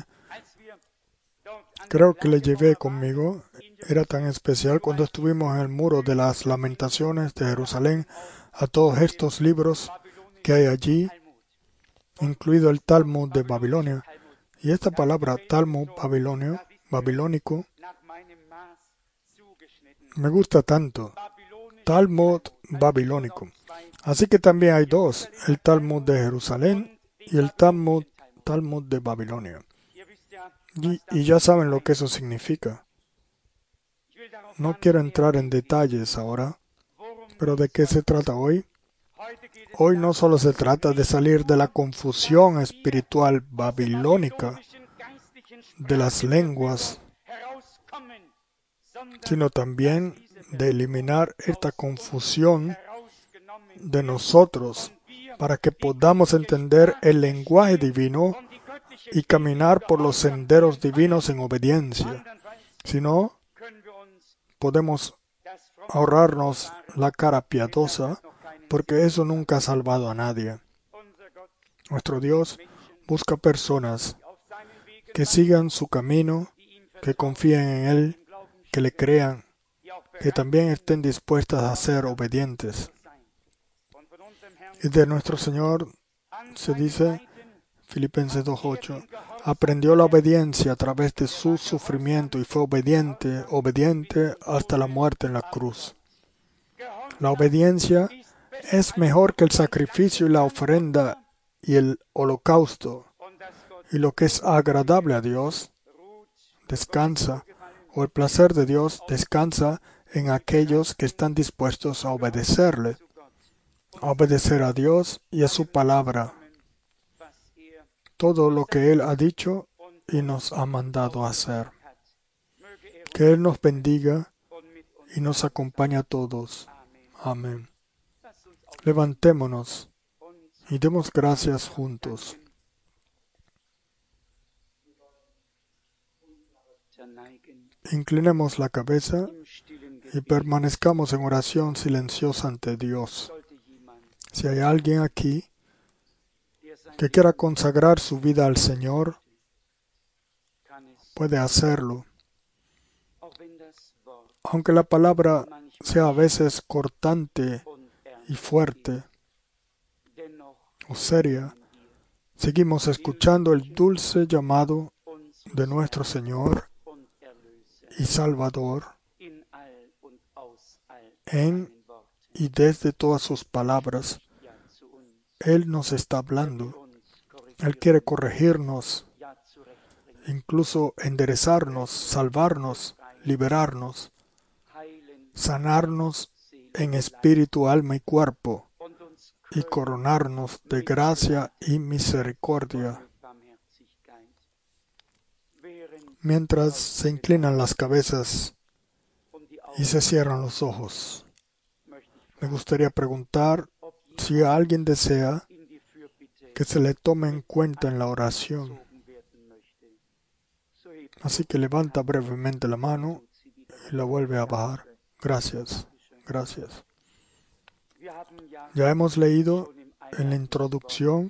Creo que le llevé conmigo. Era tan especial cuando estuvimos en el muro de las Lamentaciones de Jerusalén a todos estos libros que hay allí, incluido el Talmud de Babilonia. Y esta palabra Talmud babilonio, babilónico me gusta tanto. Talmud babilónico. Así que también hay dos, el Talmud de Jerusalén y el Talmud, Talmud de Babilonia. Y, y ya saben lo que eso significa. No quiero entrar en detalles ahora, pero ¿de qué se trata hoy? Hoy no solo se trata de salir de la confusión espiritual babilónica de las lenguas, sino también de eliminar esta confusión de nosotros para que podamos entender el lenguaje divino y caminar por los senderos divinos en obediencia. Si no, podemos ahorrarnos la cara piadosa, porque eso nunca ha salvado a nadie. Nuestro Dios busca personas que sigan su camino, que confíen en Él, que le crean, que también estén dispuestas a ser obedientes. Y de nuestro Señor se dice, Filipenses dos ocho, aprendió la obediencia a través de su sufrimiento y fue obediente, obediente hasta la muerte en la cruz. La obediencia es mejor que el sacrificio y la ofrenda y el holocausto. Y lo que es agradable a Dios descansa, o el placer de Dios descansa en aquellos que están dispuestos a obedecerle, a obedecer a Dios y a su palabra. Todo lo que Él ha dicho y nos ha mandado a hacer. Que Él nos bendiga y nos acompañe a todos. Amén. Levantémonos y demos gracias juntos. Inclinemos la cabeza y permanezcamos en oración silenciosa ante Dios. Si hay alguien aquí que quiera consagrar su vida al Señor, puede hacerlo. Aunque la palabra sea a veces cortante y fuerte o seria, seguimos escuchando el dulce llamado de nuestro Señor y Salvador en y desde todas sus palabras. Él nos está hablando. Él quiere corregirnos, incluso enderezarnos, salvarnos, liberarnos, sanarnos en espíritu, alma y cuerpo, y coronarnos de gracia y misericordia. Mientras se inclinan las cabezas y se cierran los ojos, me gustaría preguntar si alguien desea que se le tome en cuenta en la oración. Así que levanta brevemente la mano y la vuelve a bajar. Gracias, gracias. Ya hemos leído en la introducción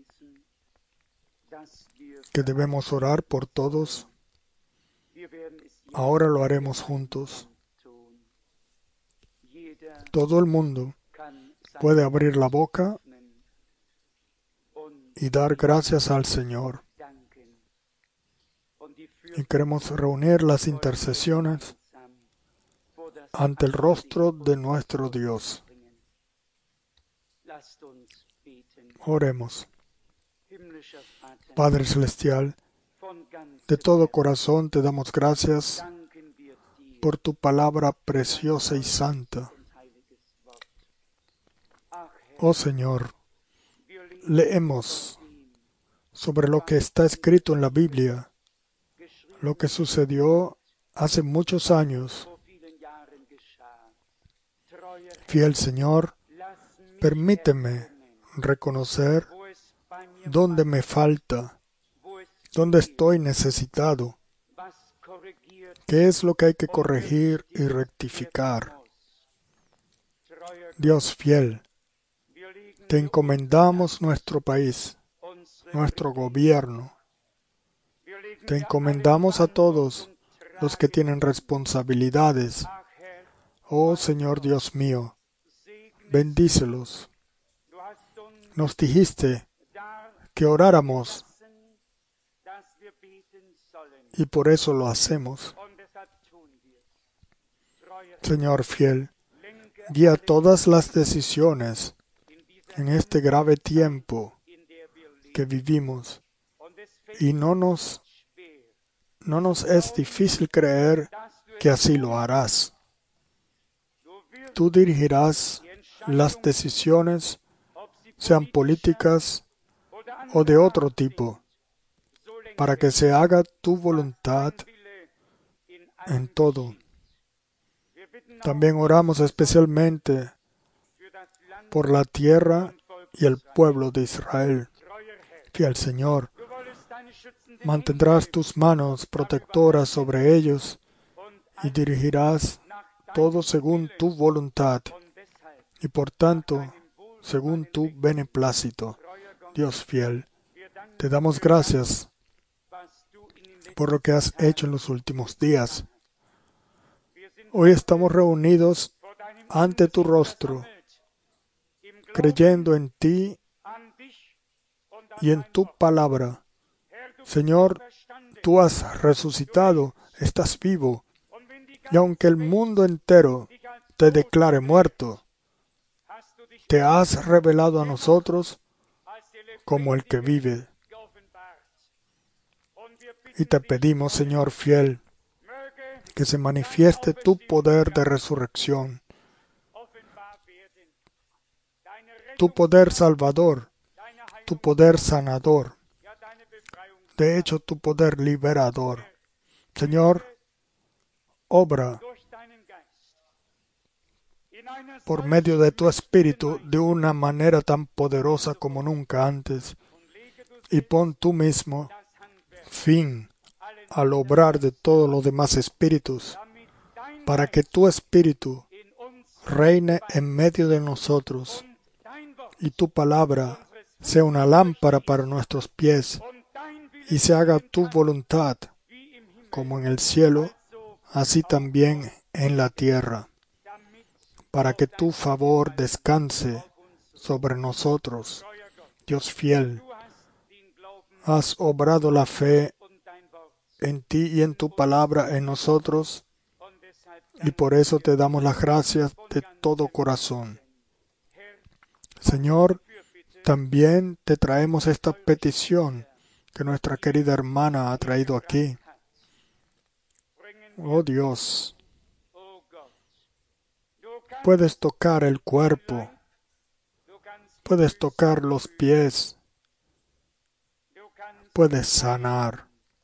que debemos orar por todos. Ahora lo haremos juntos. Todo el mundo puede abrir la boca y dar gracias al Señor. Y queremos reunir las intercesiones ante el rostro de nuestro Dios. Oremos. Padre Celestial, de todo corazón te damos gracias por tu palabra preciosa y santa. Oh Señor, leemos sobre lo que está escrito en la Biblia, lo que sucedió hace muchos años. Fiel Señor, permíteme reconocer dónde me falta, dónde estoy necesitado, qué es lo que hay que corregir y rectificar. Dios fiel, te encomendamos nuestro país, nuestro gobierno. Te encomendamos a todos los que tienen responsabilidades. Oh Señor Dios mío, bendícelos. Nos dijiste que oráramos y por eso lo hacemos. Señor fiel, guía todas las decisiones en este grave tiempo que vivimos y no nos, no nos es difícil creer que así lo harás. Tú dirigirás las decisiones, sean políticas o de otro tipo, para que se haga tu voluntad en todo. También oramos especialmente por la tierra y el pueblo de Israel. Fiel Señor, mantendrás tus manos protectoras sobre ellos y dirigirás todo según tu voluntad y por tanto según tu beneplácito. Dios fiel, te damos gracias por lo que has hecho en los últimos días. Hoy estamos reunidos ante tu rostro, creyendo en ti y en tu palabra. Señor, tú has resucitado, estás vivo, y aunque el mundo entero te declare muerto, te has revelado a nosotros como el que vive. Y te pedimos, Señor fiel, que se manifieste tu poder de resurrección, tu poder salvador, tu poder sanador, de hecho tu poder liberador. Señor, obra por medio de tu Espíritu de una manera tan poderosa como nunca antes, y pon tú mismo fin al obrar de todos los demás espíritus, para que tu Espíritu reine en medio de nosotros, y tu palabra sea una lámpara para nuestros pies, y se haga tu voluntad, como en el cielo, así también en la tierra, para que tu favor descanse sobre nosotros. Dios fiel, has obrado la fe en ti y en tu palabra en nosotros, y por eso te damos las gracias de todo corazón. Señor, también te traemos esta petición que nuestra querida hermana ha traído aquí. Oh Dios, Puedes tocar el cuerpo, puedes tocar los pies, puedes sanar.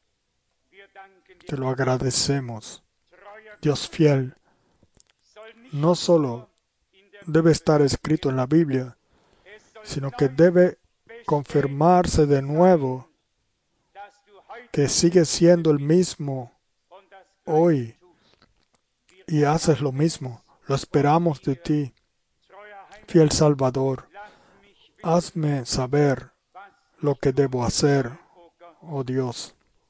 Te lo agradecemos. Dios fiel, no solo debe estar escrito en la Biblia, sino que debe confirmarse de nuevo que sigues siendo el mismo hoy y haces lo mismo. Lo esperamos de ti, fiel Salvador. Hazme saber lo que debo hacer, oh Dios.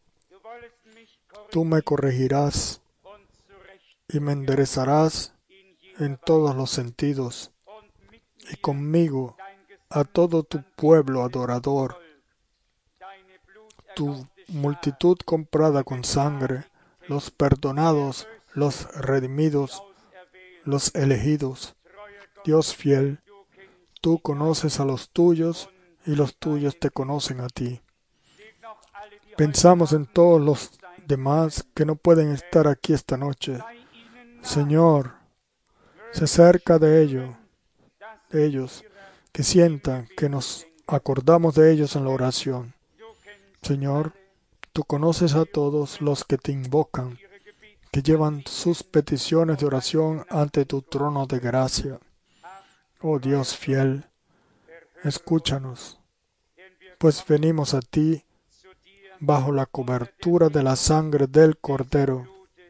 Tú me corregirás y me enderezarás en todos los sentidos, y conmigo a todo tu pueblo adorador, tu multitud comprada con sangre, los perdonados, los redimidos, los elegidos. Dios fiel, tú conoces a los tuyos y los tuyos te conocen a ti. Pensamos en todos los demás que no pueden estar aquí esta noche. Señor, se acerca de ellos, de ellos, que sientan que nos acordamos de ellos en la oración. Señor, tú conoces a todos los que te invocan, que llevan sus peticiones de oración ante tu trono de gracia. Oh Dios fiel, escúchanos, pues venimos a ti bajo la cobertura de la sangre del Cordero.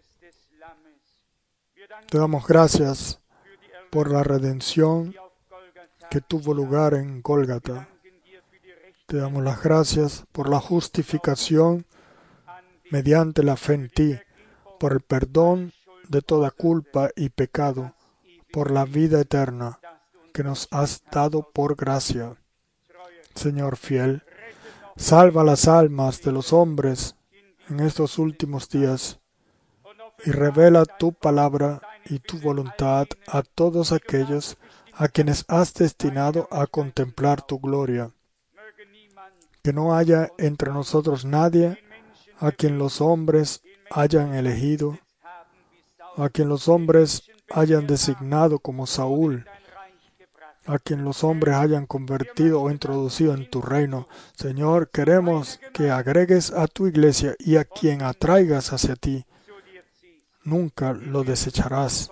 Te damos gracias por la redención que tuvo lugar en Gólgata. Te damos las gracias por la justificación mediante la fe en ti, por el perdón de toda culpa y pecado, por la vida eterna que nos has dado por gracia. Señor fiel, salva las almas de los hombres en estos últimos días y revela tu palabra y tu voluntad a todos aquellos a quienes has destinado a contemplar tu gloria. Que no haya entre nosotros nadie a quien los hombres hayan elegido, a quien los hombres hayan designado como Saúl, a quien los hombres hayan convertido o introducido en tu reino. Señor, queremos que agregues a tu iglesia y a quien atraigas hacia ti. Nunca lo desecharás.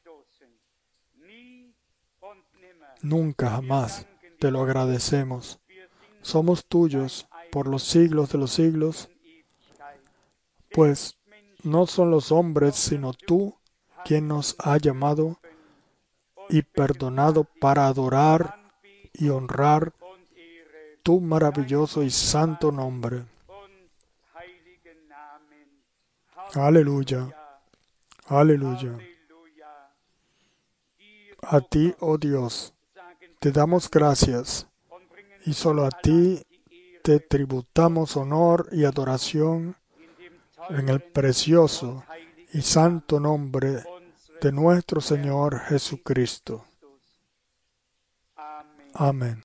Nunca jamás. Te lo agradecemos. Somos tuyos por los siglos de los siglos, pues no son los hombres, sino tú, quien nos ha llamado y perdonado para adorar y honrar tu maravilloso y santo nombre. Aleluya. Aleluya. A ti, oh Dios, te damos gracias, y solo a ti te tributamos honor y adoración en el precioso y santo nombre de nuestro Señor Jesucristo. Amén.